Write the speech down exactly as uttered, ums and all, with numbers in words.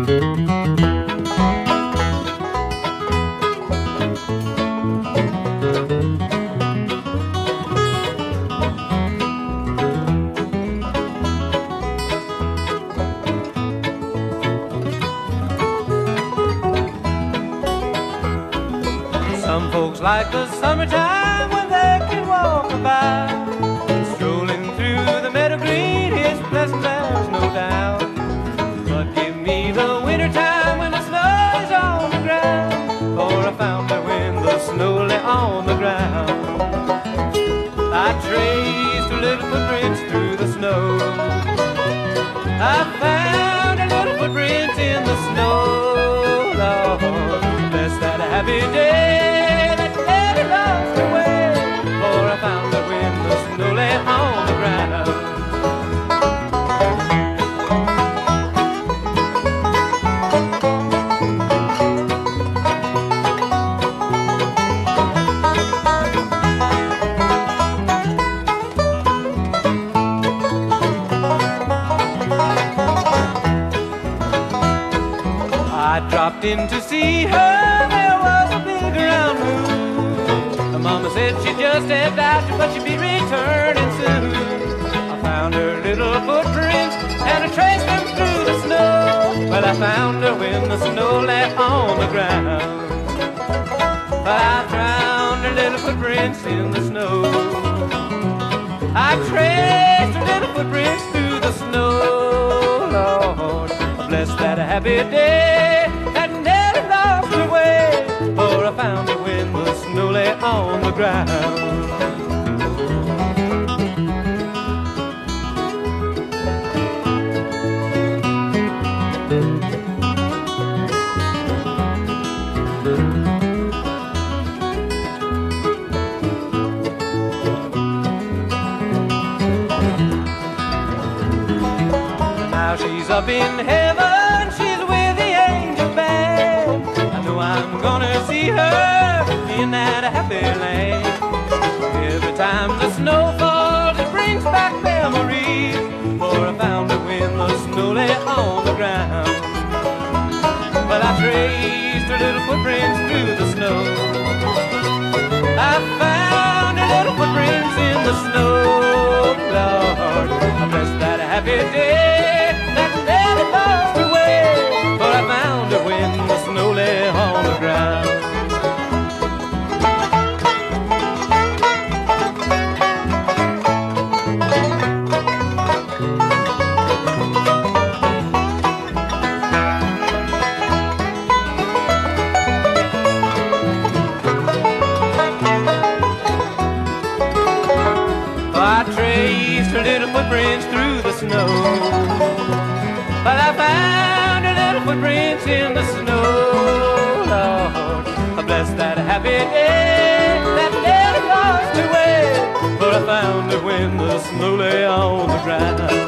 Some folks like the summertime when they can walk by, strolling through the meadow green, it's pleasant, there's no doubt. But give me the wintertime when the snow is on the ground, for I found her when the snow lay on the ground. I traced her little footprints through the snow. I found her little footprints in the snow. Lord, bless that happy day. On the ground, I dropped in to see her. There was a big round moon. The mama said she just stepped out, but she'd be returning soon. I found her little footprints and I traced them through the snow. Well, I found her when the snow lay on the ground. But I found her little footprints in the snow. I traced her little footprints through the snow. Lord, bless that happy day that never lost her way. For I found her when the snow lay on the ground. Now she's up in heaven, she's with the angel band. I know I'm gonna see her in that happy land. Every time the snow falls, it brings back memories, for I found her when the snow lay on the ground. But I traced her little footprints through the snow. I found her little footprints in the snow. Lord, I bless that happy day that never lost her way, for I found her when the snow lay on the ground. I traced her little footprints through the snow. But I found her little footprints in the snow. Lord, I bless that happy day that never lost her way, for I found her when the snow lay on the ground.